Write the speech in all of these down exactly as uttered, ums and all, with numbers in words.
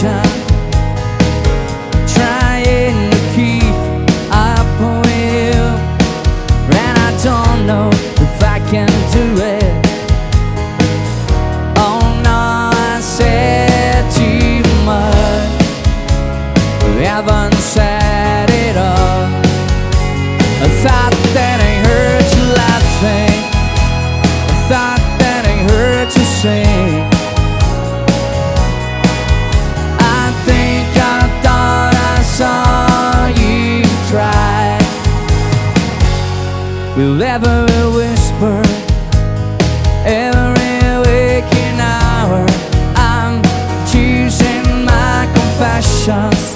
relation, trying to keep up with you, and I don't know if I can do it. Oh no, I said too much, we haven't said it all. I thought that ain't hurt to laughing, I thought that ain't hurt to sing. I think I thought I saw you try with every whisper, every waking hour. I'm choosing my confessions,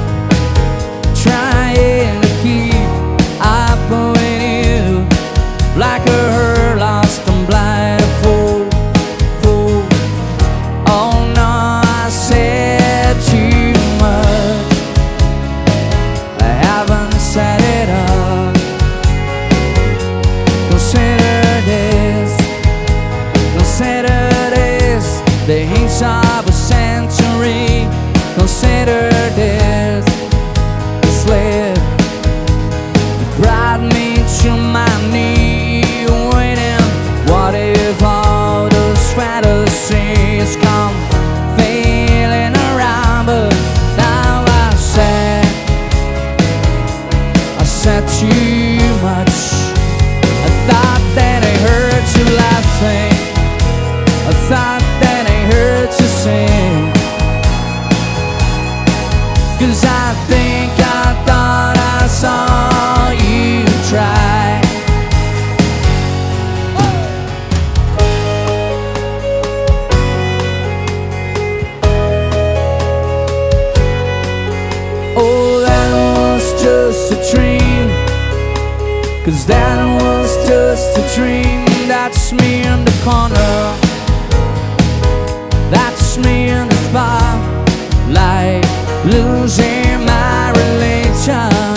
trying to keep up with you, like a her lost and blind fool, fool. Oh no, I said too much, I haven't said it all. Consider this, consider this, the hints of a century. Consider this, the slip brought me to my knee, waiting. What if all those fantasies come failing around? But now I said, I said too much. I thought that it hurt to laughing, I thought that it hurt to sing. 'Cause I think I thought I saw you try. Oh, that was just a dream, 'cause that was just a dream. That's me in the corner, that's me in the spotlight, losing my religion,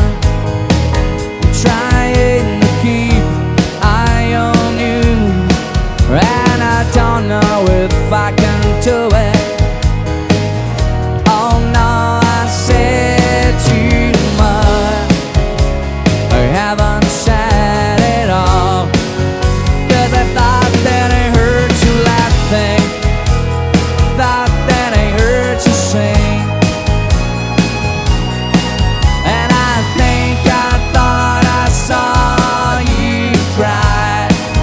trying to keep eye on you, and I don't know if I can do it. Oh no, I said too much, I haven't said it all. 'Cause I thought that it hurt to laughing, thought that it hurt to sing. And I think I thought I saw you cry.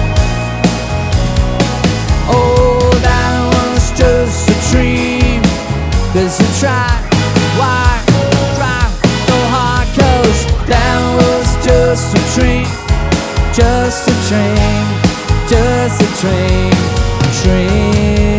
Oh, that was just a dream, 'cause you tried, why try so hard? 'Cause that was just a dream, just a dream, just a dream, dream.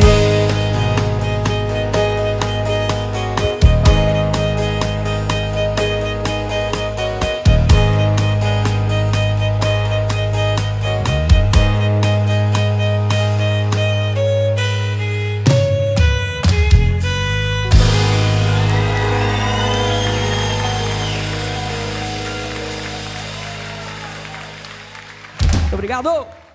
Obrigado!